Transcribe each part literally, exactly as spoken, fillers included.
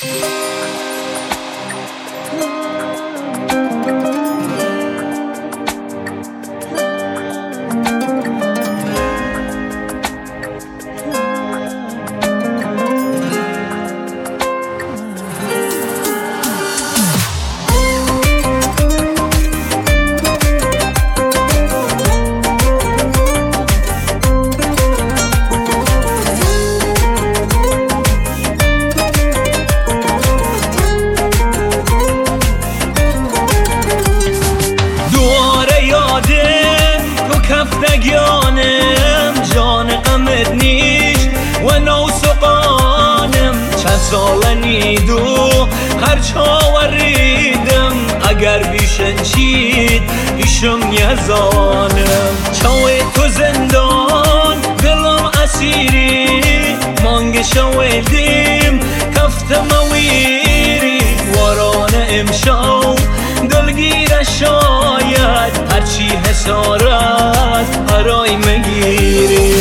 نگیانم جان غمت نیست و نو سقانم چند سال نیدو هر چاوریدم اگر بیشن چید ایشم یزانم چاوی تو زندان دلم اسیری مانگ شویدیم کفتم ویری واران امشاو دلگیر شاید هرچی حسارت برای مگیری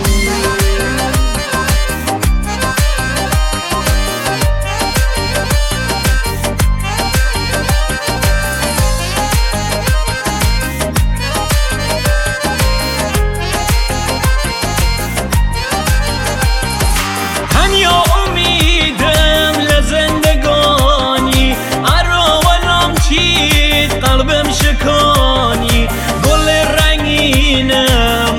هنیا امیدم لزندگانی ارا ولم چید قلبم شکانی گل رنگینم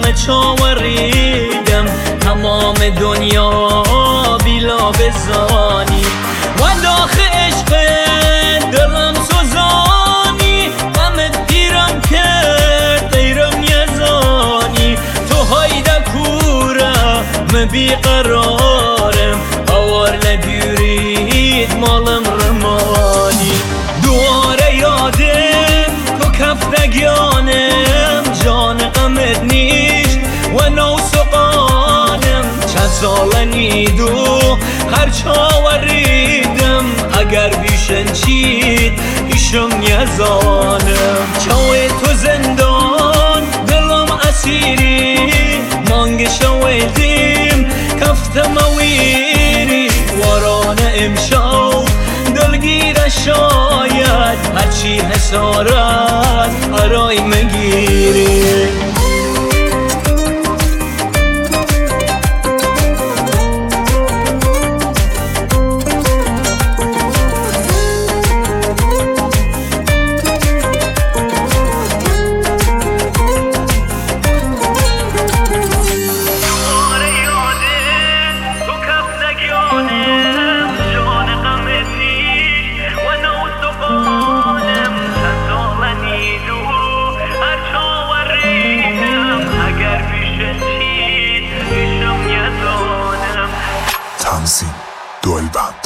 چاوریدم تمام دنیا بیلا بزانی و داخ عشق دلم سوزانی غمت گیرم کرد غیرم یزانی تو هایده کورم بیقرارم آوار لبیرید مالم رمانی دواره یادم تو کف نگیانم جان غمت نیست و نو سقانم چند سال نیدو هر چاوریدم اگر بیشن چید ایشم یزانم چاوی تو زندان دلم اسیری مانگ شویدیم کفتم ویری واران امشاو دلگیر شاید هرچی حسارت برای مگیری تنظیم دولبند.